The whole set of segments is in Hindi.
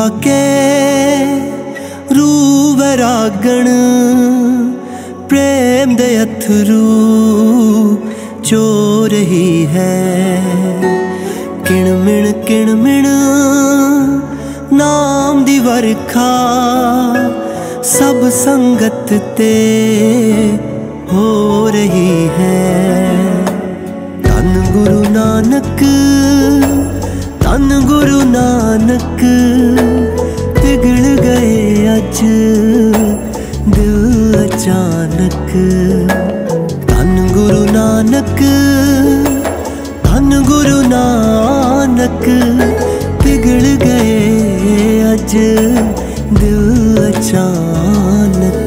पाके रूह वैरागण प्रेम दे अथरू चो रही है। किणमिण नाम दी वरखा सब संगत ते हो रही है। धन गुरु नानक धन गुरु नानक पिघल गए अज दिल अचानक। धन गुरु नानक धन गुरु नानक पिघल गए अज दिल अचानक।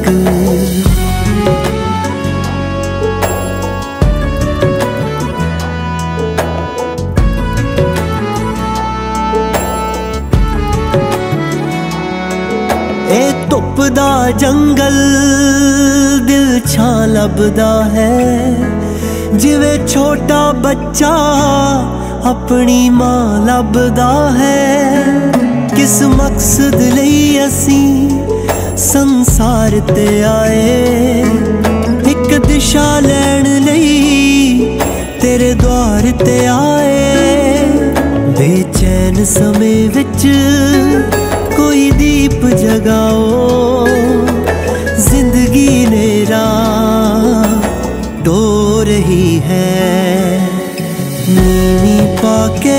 ए धुप दा जंगल दिल छां लभदा है। जिवे छोटा बच्चा अपनी मां लभदा है। किस मकसद लई असी संसार ते आए। एक दिशा लैण लई तेरे द्वार ते आए। बेचैन समय विच कोई दीप जगाओ। जिंदगी ने राह ढो रही है। नीवी पाके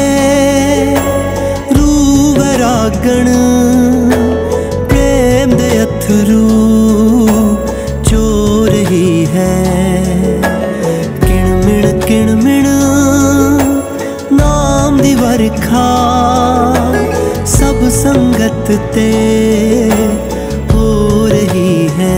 रूह वैरागण प्रेम दे अथरू चो रही है। किणमिण नाम दी वरखा सब संगत ते हो रही है।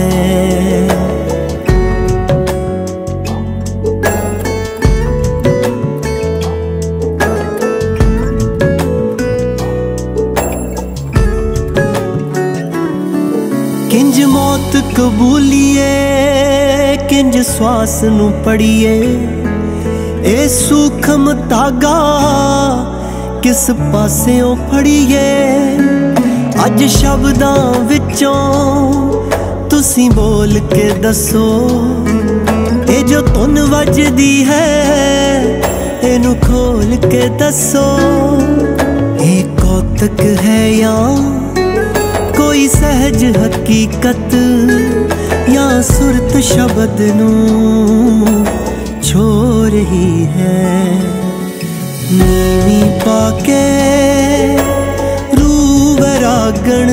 किंज मौत कबूलीए किंज श्वास नू पड़िए। ए सूखम धागा किस पासेओं फड़िए। अज शब्दां विचों तुसी बोल के दसो। ए जो धुन वजदी है इनू खोल के दसो। ए कौतक है या कोई सहज हकीकत या सुरत शब्द नू छो रही है। नीवी पाके रूह वैरागण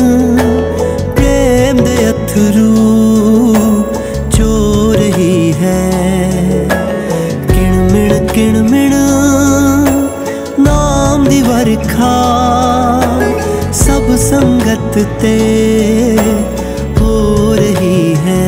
प्रेम दे अथरू चो रही है। किणमिण नाम दी वरखा सब संगत ते हो रही है।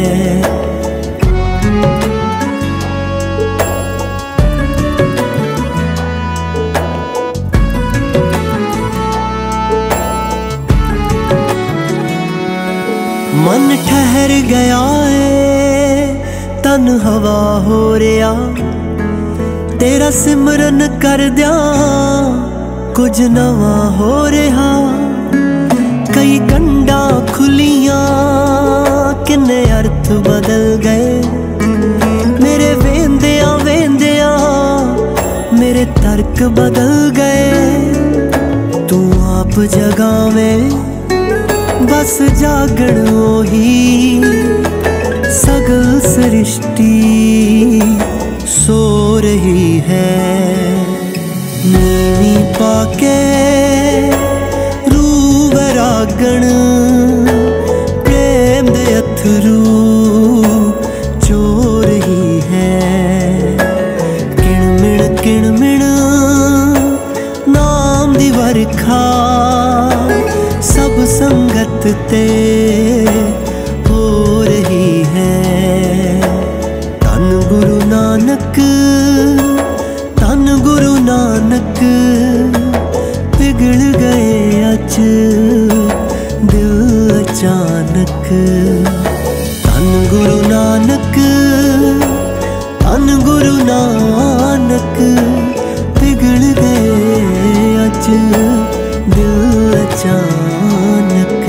मन ठहर गया है तन हवा हो रहा। तेरा सिमरन कर दिया कुछ नवा हो रहा। कई गंडा खुलियां किन्ने अर्थ बदल गए। मेरे वेंदिया वेंदिया मेरे तर्क बदल गए। तू आप जगावे बस जागण ओही सगल सृष्टि सो रही है। नीवी पाके रूह वैरागण प्रेम दे अथरू चो रही है। किणमिण नाम दी वरखा सब संगत ते हो रही है। धन गुरु नानक धन गुरु नानक पिघल गए अज दिल अचानक। धन गुरु नानक धन गुरु नानक पिघल गए अज दिल पहचान